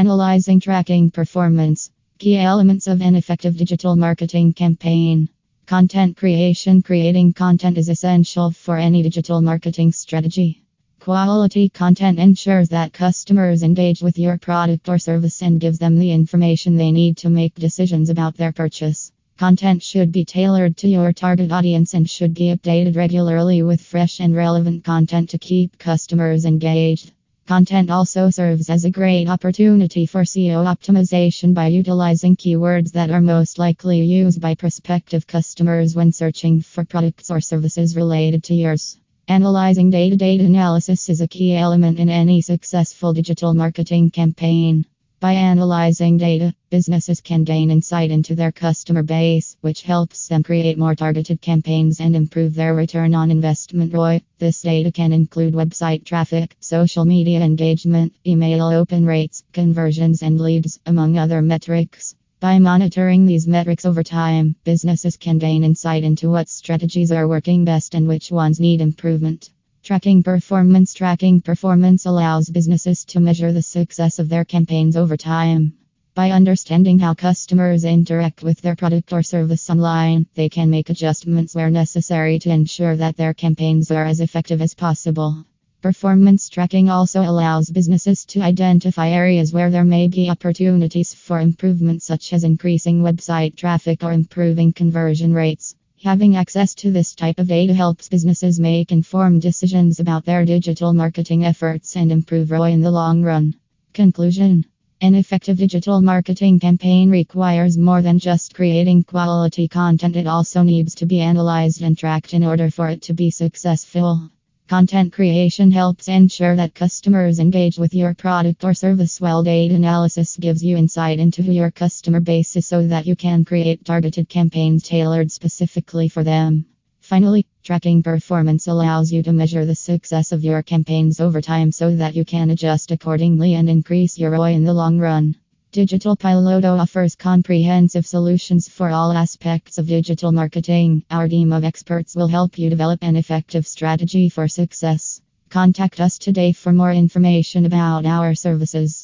Analyzing tracking performance. Key elements of an effective digital marketing campaign. Content creation. Creating content is essential for any digital marketing strategy. Quality content ensures that customers engage with your product or service and gives them the information they need to make decisions about their purchase. Content should be tailored to your target audience and should be updated regularly with fresh and relevant content to keep customers engaged. Content also serves as a great opportunity for SEO optimization by utilizing keywords that are most likely used by prospective customers when searching for products or services related to yours. Analyzing data. Data analysis is a key element in any successful digital marketing campaign. By analyzing data, businesses can gain insight into their customer base, which helps them create more targeted campaigns and improve their return on investment (ROI). This data can include website traffic, social media engagement, email open rates, conversions, and leads, among other metrics. By monitoring these metrics over time, businesses can gain insight into what strategies are working best and which ones need improvement. Tracking performance. Tracking performance allows businesses to measure the success of their campaigns over time. By understanding how customers interact with their product or service online, they can make adjustments where necessary to ensure that their campaigns are as effective as possible. Performance tracking also allows businesses to identify areas where there may be opportunities for improvement, such as increasing website traffic or improving conversion rates. Having access to this type of data helps businesses make informed decisions about their digital marketing efforts and improve ROI in the long run. Conclusion. An effective digital marketing campaign requires more than just creating quality content. It also needs to be analyzed and tracked in order for it to be successful. Content creation helps ensure that customers engage with your product or service, while data analysis gives you insight into who your customer base is so that you can create targeted campaigns tailored specifically for them. Finally, tracking performance allows you to measure the success of your campaigns over time so that you can adjust accordingly and increase your ROI in the long run. Digital Piloto offers comprehensive solutions for all aspects of digital marketing. Our team of experts will help you develop an effective strategy for success. Contact us today for more information about our services.